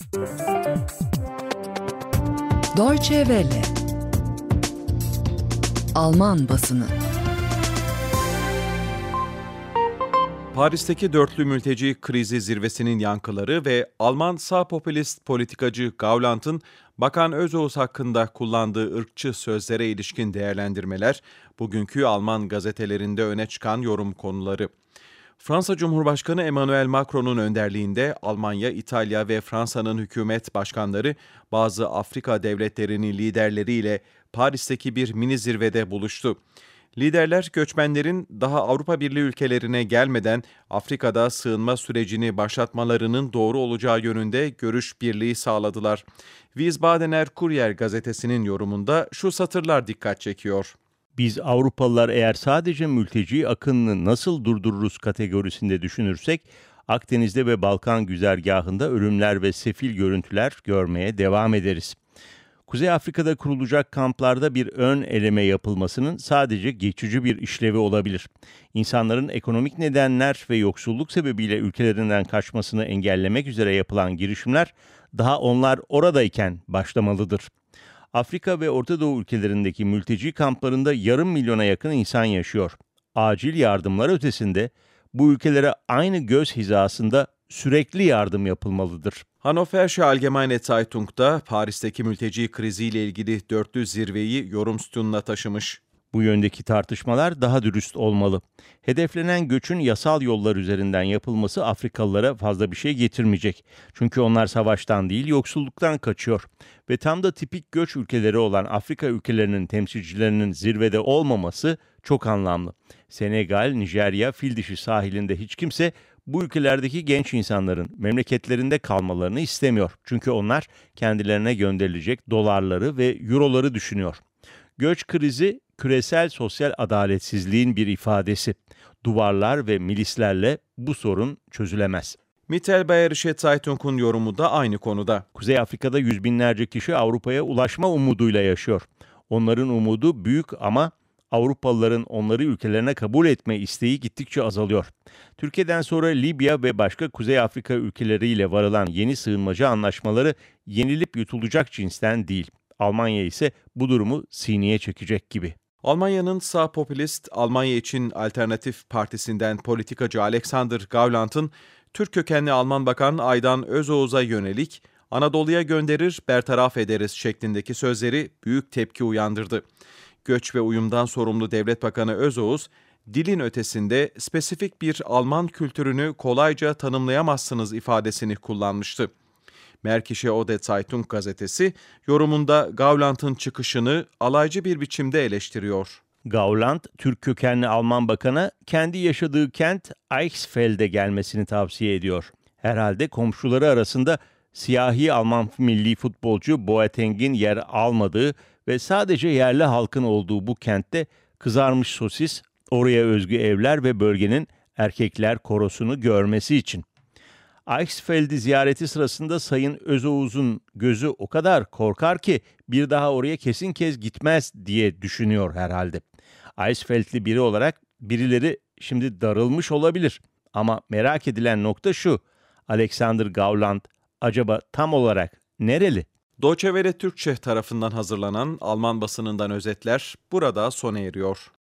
Deutsche Welle. Alman basını. Paris'teki dörtlü mülteci krizi zirvesinin yankıları ve Alman sağ popülist politikacı Gauland'ın Bakan Özoğuz hakkında kullandığı ırkçı sözlere ilişkin değerlendirmeler, bugünkü Alman gazetelerinde öne çıkan yorum konuları. Fransa Cumhurbaşkanı Emmanuel Macron'un önderliğinde Almanya, İtalya ve Fransa'nın hükümet başkanları bazı Afrika devletlerinin liderleriyle Paris'teki bir mini zirvede buluştu. Liderler göçmenlerin daha Avrupa Birliği ülkelerine gelmeden Afrika'da sığınma sürecini başlatmalarının doğru olacağı yönünde görüş birliği sağladılar. Wiesbadener Kurier gazetesinin yorumunda şu satırlar dikkat çekiyor. Biz Avrupalılar eğer sadece mülteci akınını nasıl durdururuz kategorisinde düşünürsek, Akdeniz'de ve Balkan güzergahında ölümler ve sefil görüntüler görmeye devam ederiz. Kuzey Afrika'da kurulacak kamplarda bir ön eleme yapılmasının sadece geçici bir işlevi olabilir. İnsanların ekonomik nedenler ve yoksulluk sebebiyle ülkelerinden kaçmasını engellemek üzere yapılan girişimler daha onlar oradayken başlamalıdır. Afrika ve Orta Doğu ülkelerindeki mülteci kamplarında 500.000'a yakın insan yaşıyor. Acil yardımlar ötesinde bu ülkelere aynı göz hizasında sürekli yardım yapılmalıdır. Hannoversche Allgemeine Zeitung'da Paris'teki mülteci kriziyle ilgili dörtlü zirveyi yorum sütununa taşımış. Bu yöndeki tartışmalar daha dürüst olmalı. Hedeflenen göçün yasal yollar üzerinden yapılması Afrikalılara fazla bir şey getirmeyecek. Çünkü onlar savaştan değil yoksulluktan kaçıyor. Ve tam da tipik göç ülkeleri olan Afrika ülkelerinin temsilcilerinin zirvede olmaması çok anlamlı. Senegal, Nijerya, Fildişi sahilinde hiç kimse bu ülkelerdeki genç insanların memleketlerinde kalmalarını istemiyor. Çünkü onlar kendilerine gönderilecek dolarları ve euroları düşünüyor. Göç krizi küresel sosyal adaletsizliğin bir ifadesi. Duvarlar ve milislerle bu sorun çözülemez. Mittelbayerische Zeitung'un yorumu da aynı konuda. Kuzey Afrika'da yüz binlerce kişi Avrupa'ya ulaşma umuduyla yaşıyor. Onların umudu büyük ama Avrupalıların onları ülkelerine kabul etme isteği gittikçe azalıyor. Türkiye'den sonra Libya ve başka Kuzey Afrika ülkeleriyle varılan yeni sığınmacı anlaşmaları yenilip yutulacak cinsten değil. Almanya ise bu durumu sineye çekecek gibi. Almanya'nın sağ popülist Almanya için Alternatif Partisi'nden politikacı Alexander Gauland'ın Türk kökenli Alman Bakan Aydan Özoğuz'a yönelik "Anadolu'ya gönderir, bertaraf ederiz" şeklindeki sözleri büyük tepki uyandırdı. Göç ve uyumdan sorumlu Devlet Bakanı Özoğuz, dilin ötesinde spesifik bir Alman kültürünü kolayca tanımlayamazsınız ifadesini kullanmıştı. Märkische Ode Zeitung gazetesi yorumunda Gauland'ın çıkışını alaycı bir biçimde eleştiriyor. Gauland, Türk kökenli Alman bakana kendi yaşadığı kent Eichsfeld'e gelmesini tavsiye ediyor. Herhalde komşuları arasında siyahi Alman milli futbolcu Boateng'in yer almadığı ve sadece yerli halkın olduğu bu kentte kızarmış sosis, oraya özgü evler ve bölgenin erkekler korosunu görmesi için. Eichsfeld'i ziyareti sırasında Sayın Özoğuz'un gözü o kadar korkar ki bir daha oraya kesin kez gitmez diye düşünüyor herhalde. Eichsfeld'li biri olarak birileri şimdi darılmış olabilir. Ama merak edilen nokta şu: Alexander Gauland acaba tam olarak nereli? Deutsche Welle Türkçe tarafından hazırlanan Alman basınından özetler burada sona eriyor.